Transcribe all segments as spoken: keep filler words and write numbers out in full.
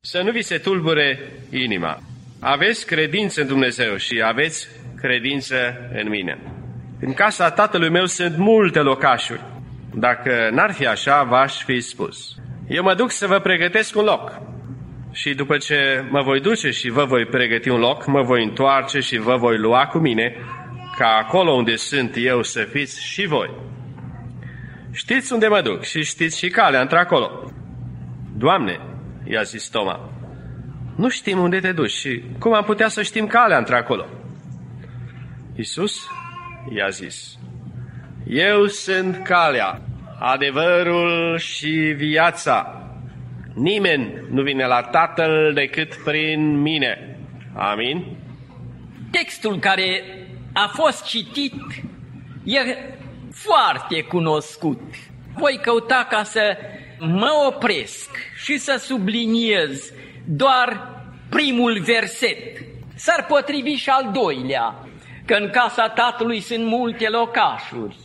Să nu vi se tulbure inima. Aveți credință în Dumnezeu și aveți credință în mine. În casa tatălui meu sunt multe locașuri. Dacă n-ar fi așa, v-aș fi spus. Eu mă duc să vă pregătesc un loc. Și după ce mă voi duce și vă voi pregăti un loc, mă voi întoarce și vă voi lua cu mine, ca acolo unde sunt eu să fiți și voi. Știți unde mă duc și știți și calea într-acolo. Doamne, i-a zis Toma, nu știm unde te duci și cum am putea să știm calea într-acolo? Iisus i-a zis, eu sunt calea, adevărul și viața. Nimeni nu vine la Tatăl decât prin mine. Amin? Textul care a fost citit e foarte cunoscut. Voi căuta ca să mă opresc și să subliniez doar primul verset. S-ar potrivi și al doilea, că în casa Tatălui sunt multe locașuri.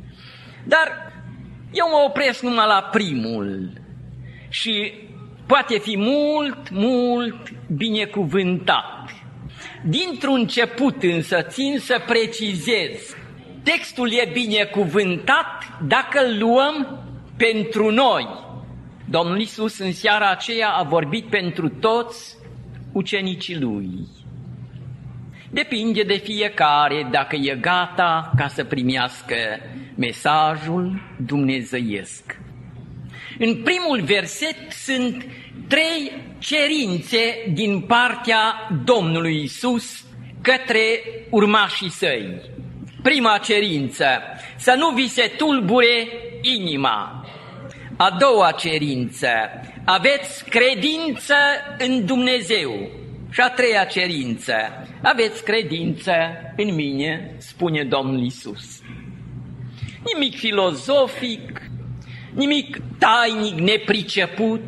Dar eu mă opresc numai la primul și poate fi mult, mult binecuvântat. Dintr-un început însă țin să precizez, textul e binecuvântat dacă îl luăm pentru noi. Domnul Iisus în seara aceea a vorbit pentru toți ucenicii Lui. Depinde de fiecare dacă e gata ca să primească mesajul dumnezeiesc. În primul verset sunt trei cerințe din partea Domnului Iisus către urmașii săi. Prima cerință, să nu vi se tulbure inima. A doua cerință, aveți credință în Dumnezeu. Și a treia cerință, aveți credință în mine, spune Domnul Iisus. Nimic filozofic, nimic tainic, nepriceput,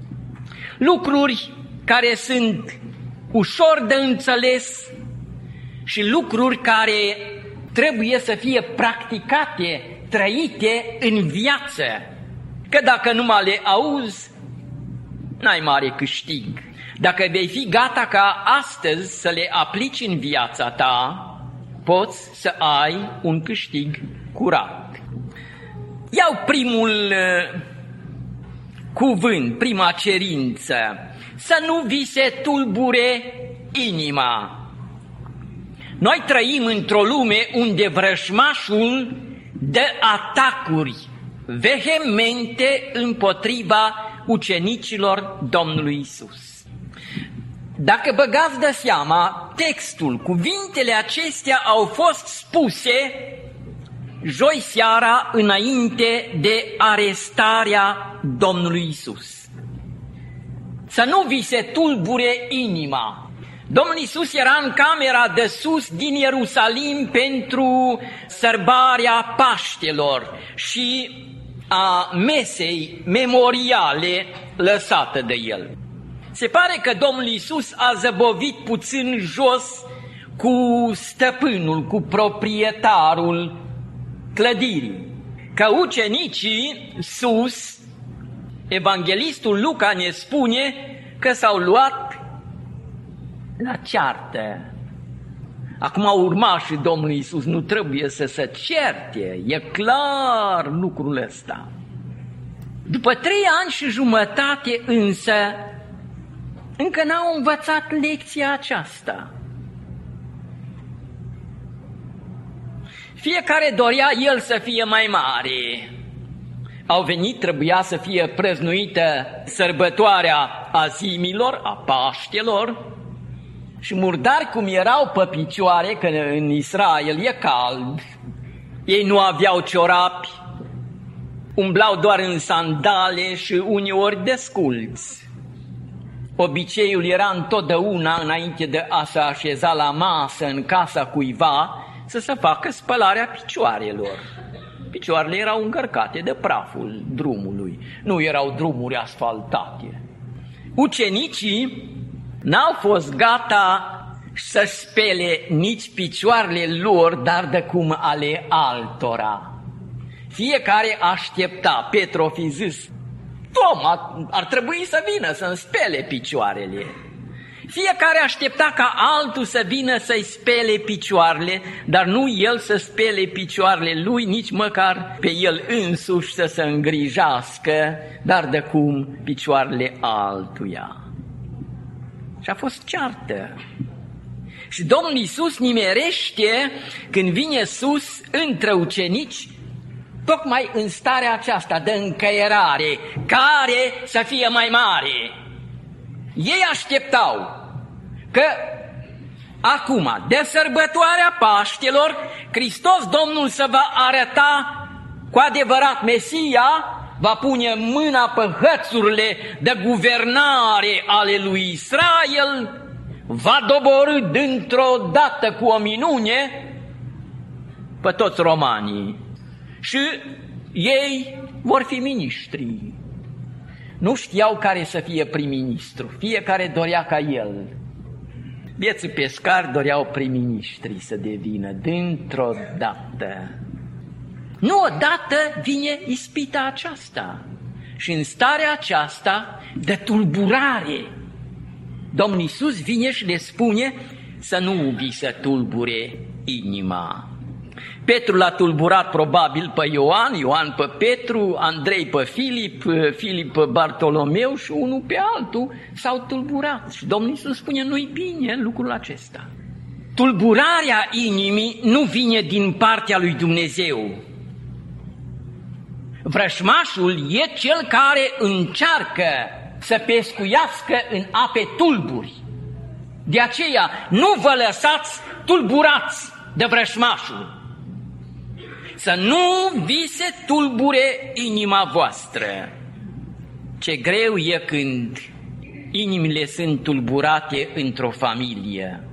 lucruri care sunt ușor de înțeles și lucruri care trebuie să fie practicate, trăite în viață. Că dacă numai le auzi, n-ai mare câștig. Dacă vei fi gata ca astăzi să le aplici în viața ta, poți să ai un câștig curat. Iau primul uh, cuvânt, prima cerință, să nu vi se tulbure inima. Noi trăim într-o lume unde vrăjmașul dă atacuri vehemente împotriva ucenicilor Domnului Iisus. Dacă băgați de seama, textul, cuvintele acestea au fost spuse joi seara înainte de arestarea Domnului Iisus. Să nu vi se tulbure inima. Domnul Iisus era în camera de sus din Ierusalim pentru sărbarea Paștelor și a mesei memoriale lăsată de el. Se pare că Domnul Iisus a zăbovit puțin jos cu stăpânul, cu proprietarul clădirii. Că ucenicii sus, evanghelistul Luca ne spune că s-au luat la ceartă. Acum urmașii Domnului Iisus nu trebuie să se certe, e clar lucrul ăsta. După trei ani și jumătate însă, încă n-au învățat lecția aceasta. Fiecare dorea el să fie mai mare. Au venit, trebuia să fie prăznuită sărbătoarea azimilor, a Paștelor, și murdari cum erau pe picioare, că în Israel e cald, ei nu aveau ciorapi, umblau doar în sandale și uneori desculți. Obiceiul era întotdeauna, înainte de a se așeza la masă în casa cuiva, să se facă spălarea picioarelor. Picioarele erau încărcate de praful drumului, nu erau drumuri asfaltate. Ucenicii n-au fost gata să spele nici picioarele lor, dar de cum ale altora. Fiecare aștepta. Petru fi zis, Tom ar trebui să vină să-mi spele picioarele. Fiecare aștepta ca altul să vină să-i spele picioarele, dar nu el să spele picioarele lui, nici măcar pe el însuși să se îngrijească, dar de cum picioarele altuia. Și a fost ceartă. Și Domnul Iisus nimerește când vine sus între ucenici, tocmai în starea aceasta de încăierare, care să fie mai mare. Ei așteptau că acum, de sărbătoarea Paștelor, Hristos Domnul se va arăta cu adevărat Mesia, va pune mâna pe hățurile de guvernare ale lui Israel, va doborî dintr-o dată cu o minune pe toți romanii și ei vor fi miniștri. Nu știau care să fie prim-ministru, fiecare dorea ca el. Vieții pescari doreau prim-ministri să devină dintr-o dată. Nu odată vine ispita aceasta și în starea aceasta de tulburare, Domnul Iisus vine și le spune să nu vi se tulbure inima. Petru l-a tulburat probabil pe Ioan, Ioan pe Petru, Andrei pe Filip, Filip pe Bartolomeu și unul pe altul s-au tulburat. Și Domnul Iisus spune, nu-i bine lucrul acesta. Tulburarea inimii nu vine din partea lui Dumnezeu. Vrășmașul e cel care încearcă să pescuiască în ape tulburi. De aceea nu vă lăsați tulburați de vrășmașul. Să nu vi se tulbure inima voastră. Ce greu e când inimile sunt tulburate într-o familie.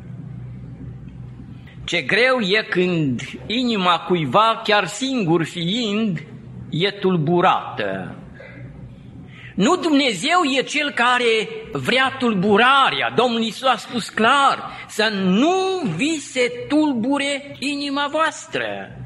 Ce greu e când inima cuiva, chiar singur fiind, e tulburată. Nu Dumnezeu e Cel care vrea tulburarea. Domnul Iisus a spus clar, să nu vi se tulbure inima voastră.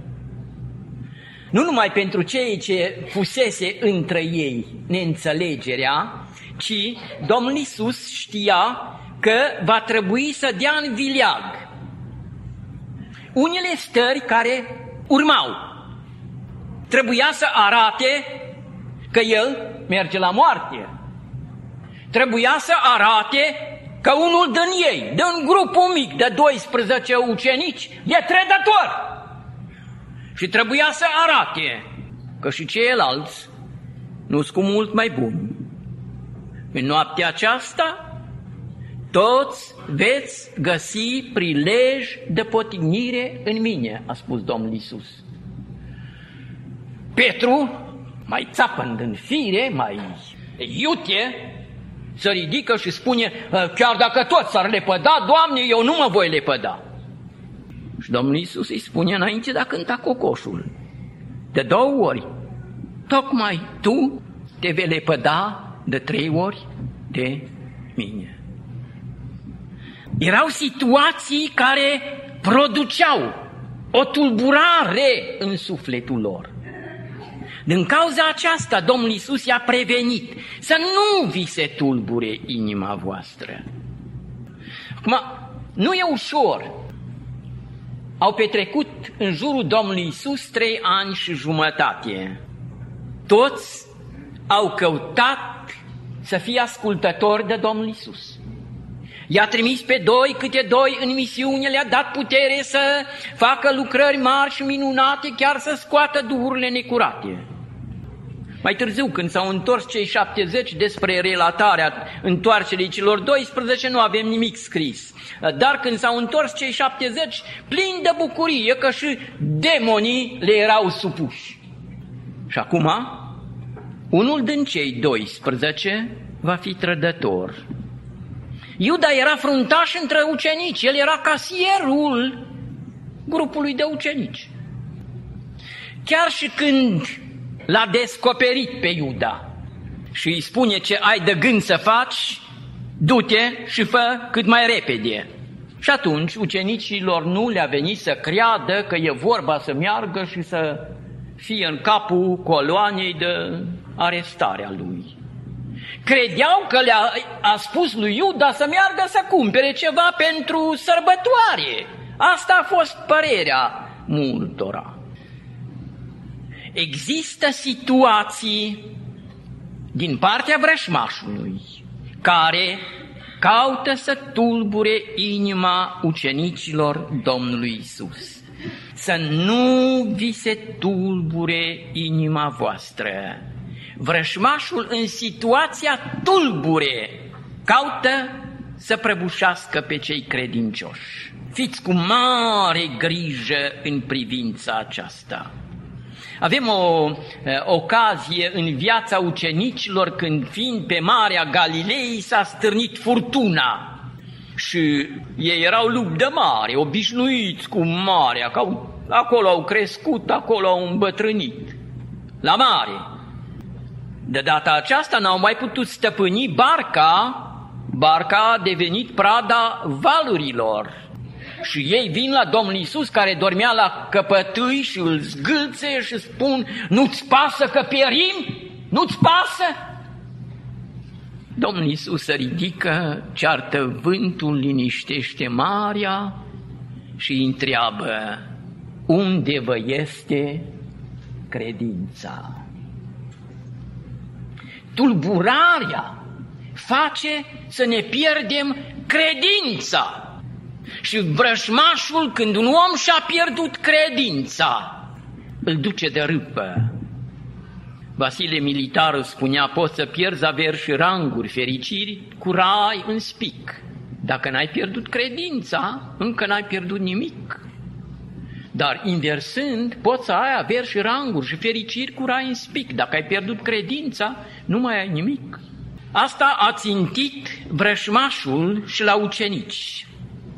Nu numai pentru cei ce fusese între ei neînțelegerea, ci Domnul Iisus știa că va trebui să dea în vileag unele stări care urmau. Trebuia să arate că El merge la moarte. Trebuia să arate că unul din ei, din grupul mic de doisprezece ucenici, e trădător. Și trebuia să arate că și ceilalți nu-s cu mult mai buni. În noaptea aceasta, toți veți găsi prilej de potignire în mine, a spus Domnul Iisus. Petru, mai țapând în fire, mai iute, se ridică și spune, chiar dacă toți s-ar lepăda, Doamne, eu nu mă voi lepăda. Și Domnul Iisus îi spune înainte de a cânta cocoșul, de două ori, tocmai tu te vei lepăda de trei ori de mine. Erau situații care produceau o tulburare în sufletul lor. Din cauza aceasta, Domnul Iisus i-a prevenit să nu vi se tulbure inima voastră. Acum, nu e ușor. Au petrecut în jurul Domnului Iisus trei ani și jumătate. Toți au căutat să fie ascultători de Domnul Iisus. I-a trimis pe doi câte doi în misiune, le-a dat putere să facă lucrări mari și minunate, chiar să scoată duhurile necurate. Mai târziu, când s-au întors cei șaptezeci, despre relatarea întoarcerii celor doisprezece, nu avem nimic scris. Dar când s-au întors cei șaptezeci, plini de bucurie că și demonii le erau supuși. Și acum, unul din cei doisprezece va fi trădător. Iuda era fruntaș între ucenici, el era casierul grupului de ucenici. Chiar și când l-a descoperit pe Iuda și îi spune ce ai de gând să faci, du-te și fă cât mai repede. Și atunci ucenicilor nu le-a venit să creadă că e vorba să meargă și să fie în capul coloanei de arestarea lui. Credeau că le-a a spus lui Iuda să meargă să cumpere ceva pentru sărbătoare. Asta a fost părerea multora. Există situații din partea vrășmașului care caută să tulbure inima ucenicilor Domnului Iisus. Să nu vi se tulbure inima voastră. Vrășmașul în situația tulbure caută să prăbușească pe cei credincioși. Fiți cu mare grijă în privința aceasta. Avem o ocazie în viața ucenicilor când, fiind pe Marea Galilei, s-a stârnit furtuna și ei erau lupi de mare, obișnuiți cu marea, că au, acolo au crescut, acolo au îmbătrânit, la mare. De data aceasta n-au mai putut stăpâni barca, barca a devenit prada valurilor. Și ei vin la Domnul Iisus, care dormea la căpătâi, și îl zgâlțe și spun: nu-ți pasă că pierim? Nu-ți pasă? Domnul Iisus se ridică, ceartă vântul, liniștește marea și îi întreabă: unde vă este credința? Tulburarea face să ne pierdem credința. Și vrăjmașul, când un om și-a pierdut credința, îl duce de râpă. Vasile Militarul spunea: poți să pierzi averi și ranguri, fericiri cu rai în spic. Dacă n-ai pierdut credința, încă n-ai pierdut nimic. Dar inversând, poți să ai averi și ranguri și fericiri cu rai în spic. Dacă ai pierdut credința, nu mai ai nimic. Asta a țintit vrăjmașul și la ucenici.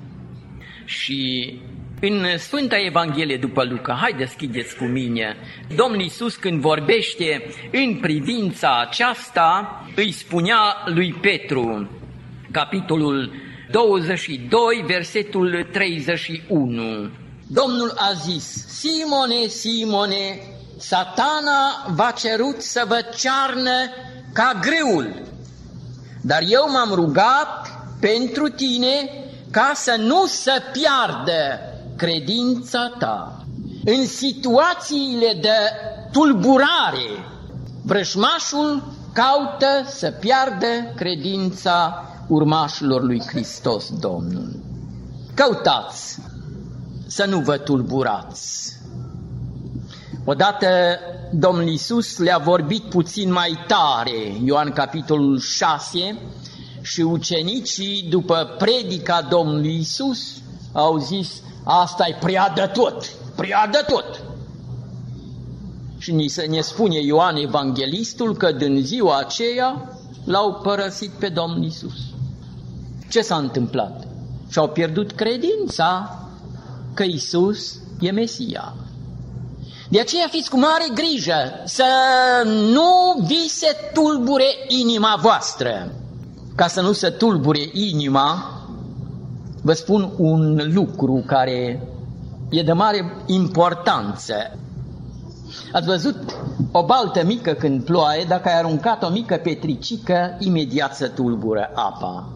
Și în Sfânta Evanghelie după Luca, hai deschideți cu mine, Domnul Iisus, când vorbește în privința aceasta, îi spunea lui Petru, capitolul douăzeci și doi, versetul treizeci și unu. Domnul a zis: Simone, Simone, Satana v-a cerut să vă cearnă ca grâul, dar eu m-am rugat pentru tine ca să nu se piardă credința ta. În situațiile de tulburare, vrăjmașul caută să piardă credința urmașilor lui Hristos Domnul. Căutați să nu vă tulburați. Odată Domnul Iisus le-a vorbit puțin mai tare, Ioan capitolul șase, și ucenicii, după predica Domnului Iisus, au zis: asta-i prea de tot, prea de tot. Și ne spune Ioan Evanghelistul că din ziua aceea l-au părăsit pe Domnul Iisus. Ce s-a întâmplat? Și-au pierdut credința că Iisus e Mesia. De aceea fiți cu mare grijă să nu vi se tulbure inima voastră. Ca să nu se tulbure inima, vă spun un lucru care e de mare importanță. Ați văzut o baltă mică când ploaie, dacă ai aruncat o mică petricică, imediat se tulbură apa.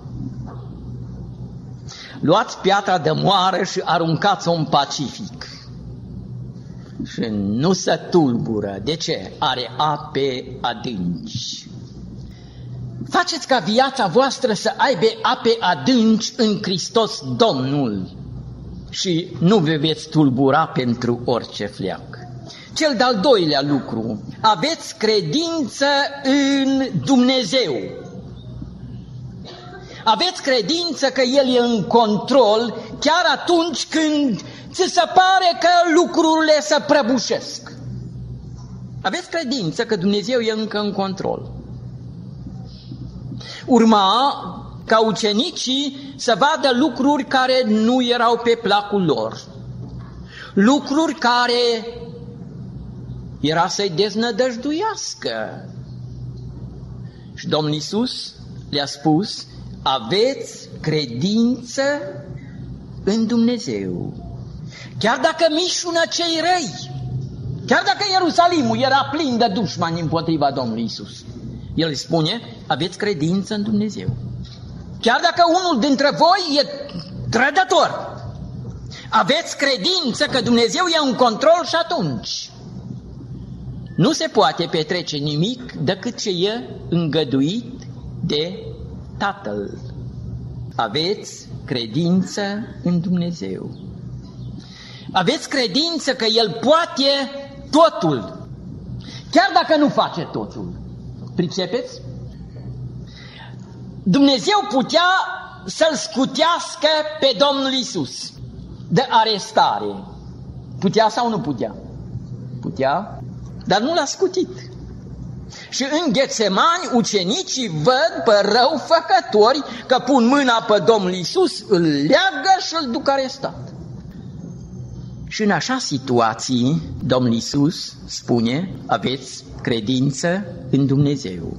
Luați piatra de moară și aruncați-o în Pacific. Și nu se tulbură. De ce? Are ape adânci. Faceți ca viața voastră să aibă ape adânci în Hristos Domnul și nu vă veți tulbura pentru orice fleac. Cel de-al doilea lucru, aveți credință în Dumnezeu. Aveți credință că El e în control chiar atunci când ți se pare că lucrurile se prăbușesc. Aveți credință că Dumnezeu e încă în control. Urma ca ucenicii să vadă lucruri care nu erau pe placul lor. Lucruri care era să-i deznădăjduiască. Și Domnul Iisus le-a spus: aveți credință în Dumnezeu. Chiar dacă mișună cei răi, Chiar dacă Ierusalimul era plin de dușmani împotriva Domnului Iisus, El îi spune, aveți credință în Dumnezeu. Chiar dacă unul dintre voi e trădător, aveți credință că Dumnezeu e în control și atunci nu se poate petrece nimic decât ce e îngăduit de Tatăl. Aveți credință în Dumnezeu. Aveți credință că El poate totul, chiar dacă nu face totul. Pricepeți? Dumnezeu putea să-L scutească pe Domnul Iisus de arestare. Putea sau nu putea? Putea, dar nu l-a scutit. Și în Ghetsemani ucenicii văd pe răufăcători că pun mâna pe Domnul Iisus, îl leagă și îl duc arestat. Și în așa situații, Domnul Iisus spune, aveți credință în Dumnezeu.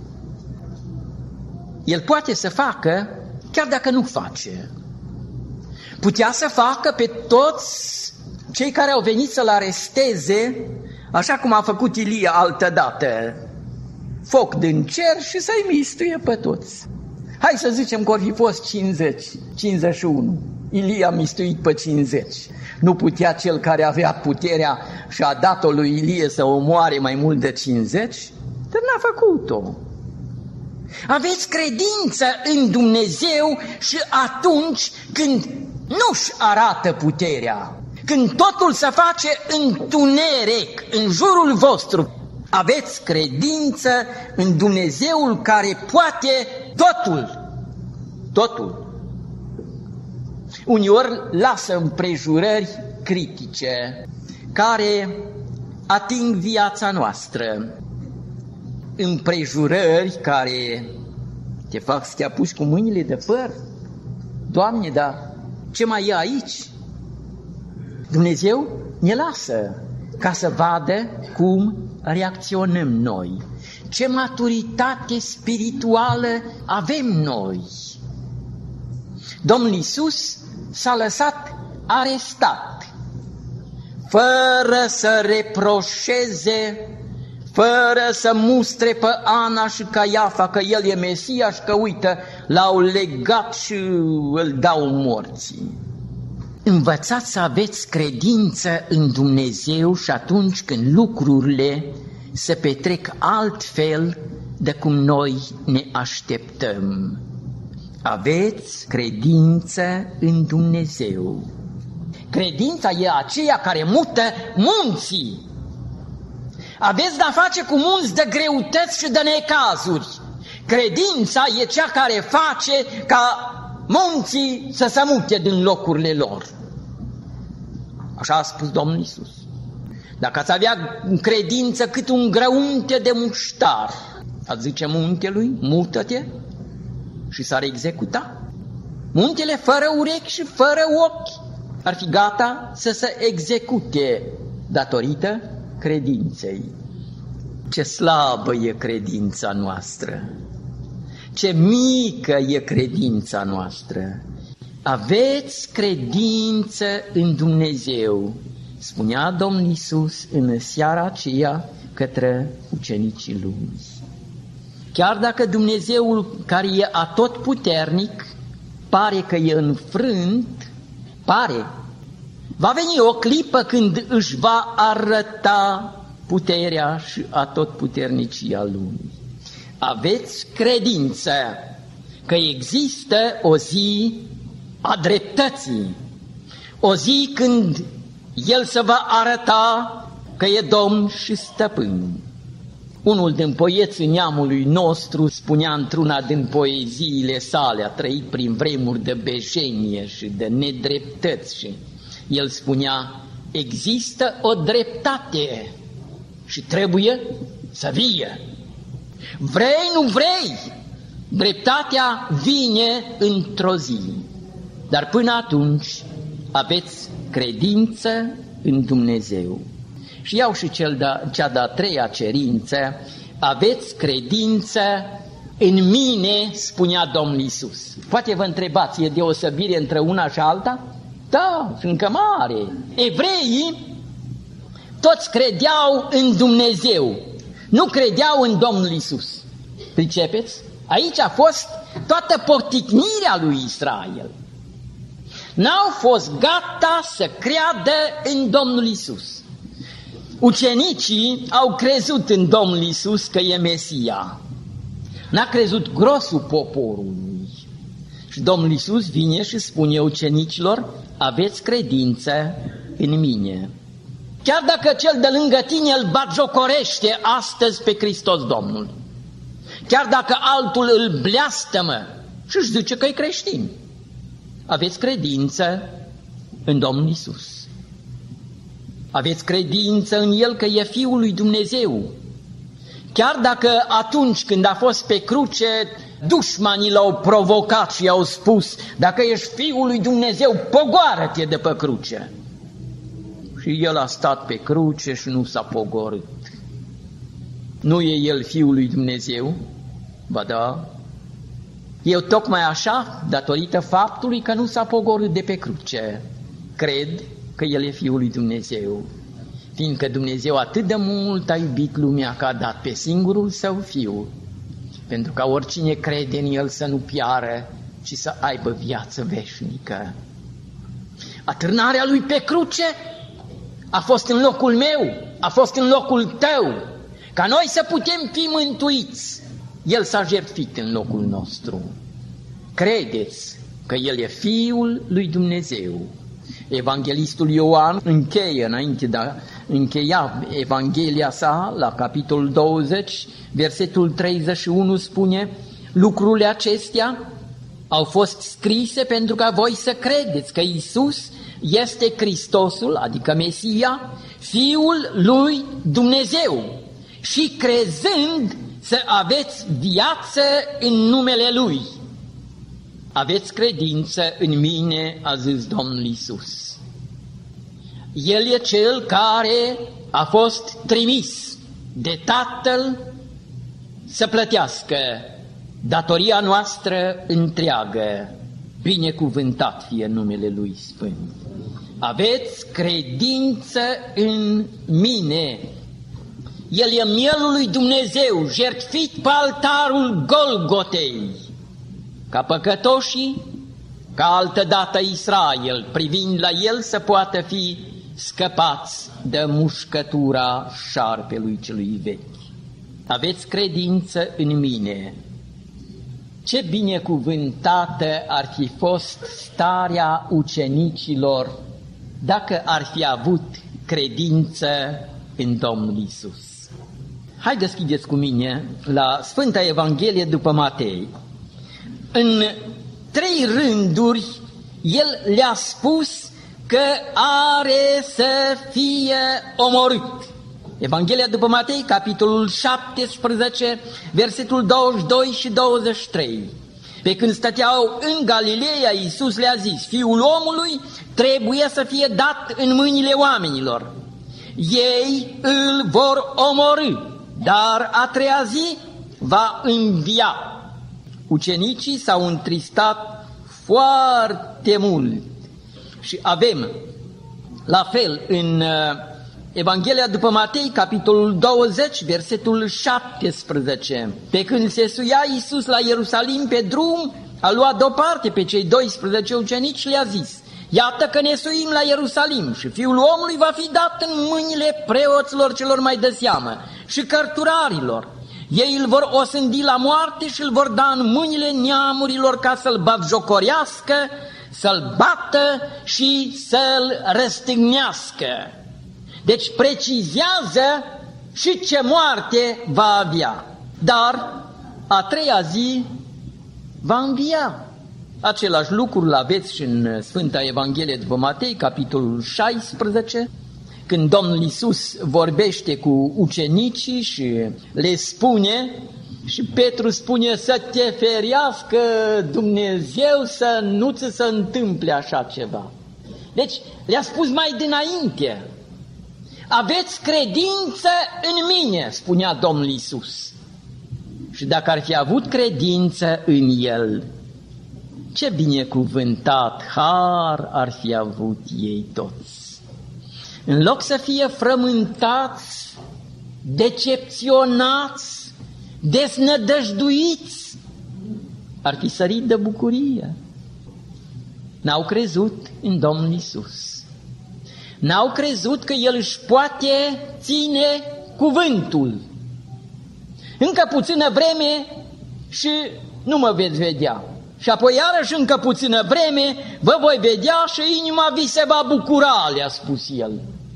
El poate să facă, chiar dacă nu face. Putea să facă pe toți cei care au venit să-l aresteze, așa cum a făcut Ilia altădată. Foc din cer și să-i mistuie pe toți. Hai să zicem că ar fi fost cincizeci, cincizeci și unu. Ilia a mistuit pe cincizeci. Nu putea cel care avea puterea și a dat-o lui Ilie să omoare mai mult de cincizeci? Dar n-a făcut-o. Aveți credință în Dumnezeu și atunci când nu-și arată puterea, când totul se face întuneric în jurul vostru, aveți credință în Dumnezeul care poate totul, totul. Uneori lasă împrejurări critice care ating viața noastră, împrejurări care te fac să te apuci cu mâinile de păr. Doamne, dar ce mai e aici? Dumnezeu ne lasă ca să vadă cum reacționăm noi, ce maturitate spirituală avem noi. Domnul Iisus s-a lăsat arestat, fără să reproșeze, fără să mustre pe Ana și Caiafa că el e Mesia și că, uite, l-au legat și îl dau morții. Învățați să aveți credință în Dumnezeu și atunci când lucrurile se petrec altfel de cum noi ne așteptăm. Aveți credință în Dumnezeu. Credința e aceea care mută munții. Aveți de-a face cu munți de greutăți și de necazuri. Credința e cea care face ca munții să se mute din locurile lor. Așa a spus Domnul Iisus. Dacă ați avea credință cât un grăunte de muștar, ați zice muntelui, mută-te, și s-ar executa. Muntele fără urechi și fără ochi ar fi gata să se execute datorită credinței. Ce slabă e credința noastră! Ce mică e credința noastră! Aveți credință în Dumnezeu, spunea Domnul Iisus în seara aceea către ucenicii Lui. Chiar dacă Dumnezeul care e atotputernic pare că e înfrânt, pare, va veni o clipă când își va arăta puterea și atotputernicia Lui. Aveți credință că există o zi a dreptății, o zi când El se va arăta că e Domn și Stăpân. Unul din poeții neamului nostru spunea într-una din poeziile sale, a trăit prin vremuri de bejenie și de nedreptăți și el spunea, există o dreptate și trebuie să vie. Vrei, nu vrei, dreptatea vine într-o zi. Dar până atunci aveți credință în Dumnezeu. Și iau și cel de, cea de-a treia cerință, aveți credință în mine, spunea Domnul Iisus. Poate vă întrebați, e deosebire între una și alta? Da, încă mare. Evreii toți credeau în Dumnezeu, nu credeau în Domnul Iisus. Pricepeți? Aici a fost toată poticnirea lui Israel. N-au fost gata să creadă în Domnul Iisus. Ucenicii au crezut în Domnul Iisus că e Mesia. N-a crezut grosul poporului. Și Domnul Iisus vine și spune ucenicilor: aveți credință în mine. Chiar dacă cel de lângă tine îl batjocorește astăzi pe Hristos Domnul, chiar dacă altul îl bleastămă și își zice că e creștin, aveți credință în Domnul Iisus. Aveți credință în El că e Fiul lui Dumnezeu. Chiar dacă atunci când a fost pe cruce, dușmanii l-au provocat și i-au spus: dacă ești Fiul lui Dumnezeu, pogoară-te de pe cruce. Și El a stat pe cruce și nu s-a pogorât. Nu e El Fiul lui Dumnezeu? Ba da. Eu tocmai așa, datorită faptului că nu s-a pogorât de pe cruce, cred că El e Fiul lui Dumnezeu, fiindcă Dumnezeu atât de mult a iubit lumea că a dat pe singurul Său Fiu, pentru ca oricine crede în El să nu piară, ci să aibă viață veșnică. Atârnarea Lui pe cruce a fost în locul meu, a fost în locul tău, ca noi să putem fi mântuiți. El s-a jertfit în locul nostru. Credeți că El e Fiul lui Dumnezeu. Evanghelistul Ioan încheie, înainte de a încheia Evanghelia sa, la capitolul douăzeci, versetul treizeci și unu, spune: lucrurile acestea au fost scrise pentru ca voi să credeți că Iisus este Hristosul, adică Mesia, Fiul lui Dumnezeu, și crezând să aveți viață în numele Lui. Aveți credință în mine, a zis Domnul Iisus. El e Cel care a fost trimis de Tatăl să plătească datoria noastră întreagă. Binecuvântat fie numele Lui Sfânt. Aveți credință în mine. El e mielul lui Dumnezeu, jertfit pe altarul Golgotei, ca păcătoșii, ca altădată Israel, privind la El, să poată fi scăpați de mușcătura șarpelui celui vechi. Aveți credință în mine. Ce binecuvântată ar fi fost starea ucenicilor dacă ar fi avut credință în Domnul Iisus. Hai, deschideți cu mine la Sfânta Evanghelie după Matei. În trei rânduri El le-a spus că are să fie omorât. Evanghelia după Matei, capitolul șaptesprezece, versetul douăzeci și doi și douăzeci și trei. Pe când stăteau în Galileea, Iisus le-a zis: Fiul omului trebuie să fie dat în mâinile oamenilor. Ei îl vor omorî, dar a treia zi va învia. Ucenicii s-au întristat foarte mult. Și avem, la fel, în Evanghelia după Matei, capitolul douăzeci, versetul șaptesprezece. Pe când se suia Iisus la Ierusalim pe drum, a luat deoparte pe cei doisprezece ucenici și le-a zis: iată că ne suim la Ierusalim și Fiul omului va fi dat în mâinile preoților celor mai de seamă și cărturarilor. Ei îl vor osândi la moarte și îl vor da în mâinile neamurilor ca să-l batjocorească, să-l bată și să-l răstignească. Deci precizează și ce moarte va avea. Dar a treia zi va învia. Același lucru îl aveți și în Sfânta Evanghelie după Matei, capitolul șaisprezece, când Domnul Iisus vorbește cu ucenicii și le spune, și Petru spune: să te ferească Dumnezeu să nu ți se întâmple așa ceva. Deci le-a spus mai dinainte: aveți credință în mine, spunea Domnul Iisus. Și dacă ar fi avut credință în El, ce binecuvântat har ar fi avut ei toți. în loc să fie frământați, decepționați, desnădăjduiți, ar fi sărit de bucurie. N-au crezut în Domnul Iisus. N-au crezut că El își poate ține cuvântul. Încă puțină vreme și nu mă veți vedea. Și apoi iarăși încă puțină vreme vă voi vedea și inima vi se va bucura, le-a spus El.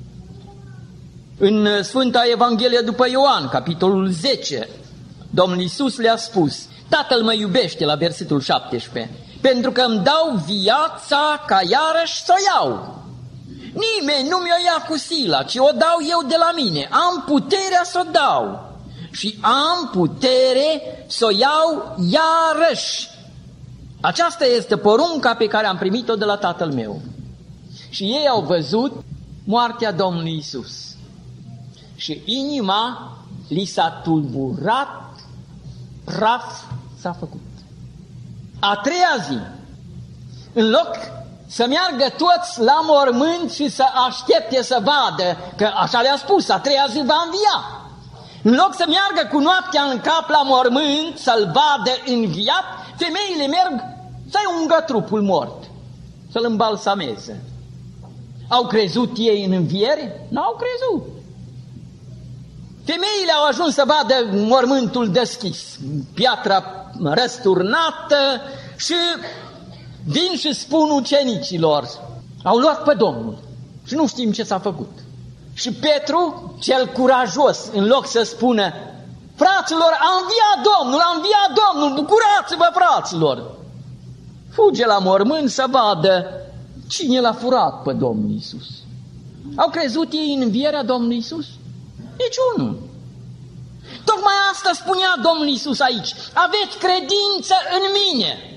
În Sfânta Evanghelie după Ioan, capitolul zece, Domnul Iisus le-a spus: Tatăl mă iubește, la versetul șaptesprezece, pentru că îmi dau viața ca iarăși să o iau. Nimeni nu mi-o ia cu sila, ci o dau eu de la mine. Am puterea să o dau și am putere să o iau iarăși. Aceasta este porunca pe care am primit-o de la Tatăl meu. Și ei au văzut moartea Domnului Iisus. Și inima li s-a tulburat, praf s-a făcut. A treia zi, în loc să meargă toți la mormânt și să aștepte să vadă, că așa le-a spus, a treia zi va învia. În loc să meargă cu noaptea în cap la mormânt, să-l vadă înviat, femeile merg să-i ungă trupul mort, să-l îmbalsameze. Au crezut ei în înviere? N-au crezut. Femeile au ajuns să vadă mormântul deschis, piatra răsturnată și vin și spun ucenicilor: au luat pe Domnul și nu știm ce s-a făcut. Și Petru, cel curajos, în loc să spună: fraților, a înviat Domnul, a înviat Domnul, bucurați-vă, fraților, fuge la mormânt să vadă cine l-a furat pe Domnul Iisus. Au crezut ei în învierea Domnului Iisus? Niciunul. Tocmai asta spunea Domnul Iisus aici: aveți credință în mine.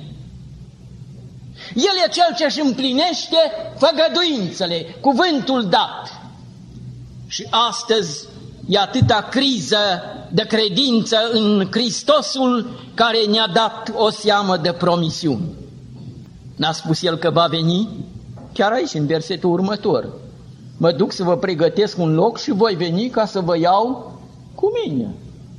El e cel ce își împlinește făgăduințele, cuvântul dat. Și astăzi e atâta criză de credință în Hristosul care ne-a dat o seamă de promisiuni. N-a spus El că va veni? Chiar aici, în versetul următor: mă duc să vă pregătesc un loc și voi veni ca să vă iau cu mine.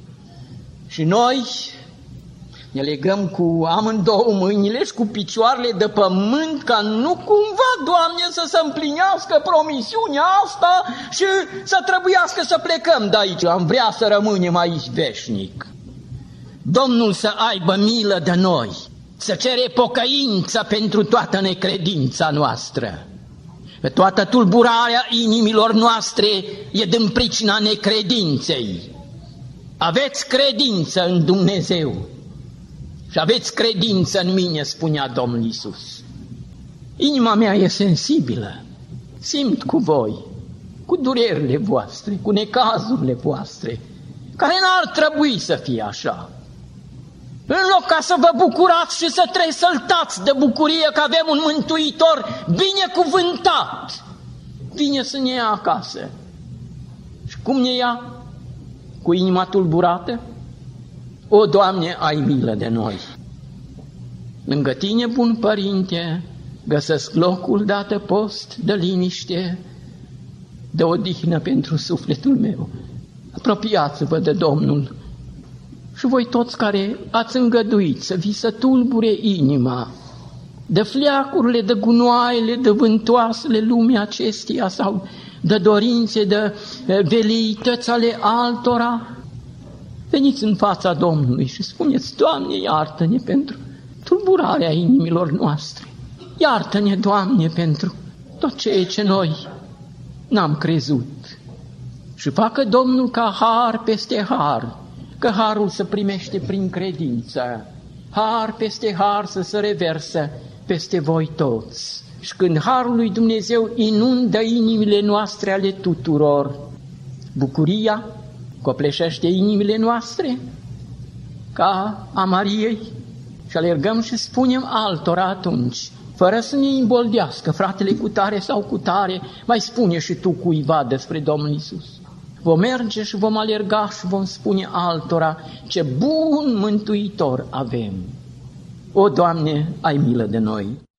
Și noi ne legăm cu amândouă mâinile și cu picioarele de pământ, ca nu cumva, Doamne, să se împlinească promisiunea asta și să trebuiască să plecăm de aici. Am vrea să rămânem aici veșnic. Domnul să aibă milă de noi, să cere pocăință pentru toată necredința noastră. Că toată tulburarea inimilor noastre e din pricina necredinței. Aveți credință în Dumnezeu și aveți credință în mine, spunea Domnul Iisus. Inima mea e sensibilă, simt cu voi, cu durerile voastre, cu necazurile voastre, care n-ar trebui să fie așa. În loc ca să vă bucurați și să tresăltați de bucurie că avem un Mântuitor binecuvântat, vine să ne ia acasă. Și cum ne ia? Cu inima tulburată? O, Doamne, ai milă de noi! Lângă Tine, bun Părinte, găsesc locul de adăpost, de liniște, de odihnă pentru sufletul meu. Apropiați-vă de Domnul și voi toți care ați îngăduit să vi se tulbure inima de fleacurile, de gunoaiele, de vântoasele lumii acesteia sau de dorințe, de veleități ale altora, veniți în fața Domnului și spuneți: Doamne, iartă-ne pentru tulburarea inimilor noastre. Iartă-ne, Doamne, pentru tot ceea ce noi n-am crezut. Și facă Domnul ca har peste har, că harul se primește prin credință, har peste har să se reversă peste voi toți. Și când harul lui Dumnezeu inundă inimile noastre ale tuturor, bucuria copleșește inimile noastre ca a Mariei și alergăm și spunem altora atunci, fără să ne imboldească: fratele cu tare sau cu tare, mai spune și tu cuiva despre Domnul Iisus. Vom merge și vom alerga și vom spune altora ce bun Mântuitor avem. O, Doamne, ai milă de noi!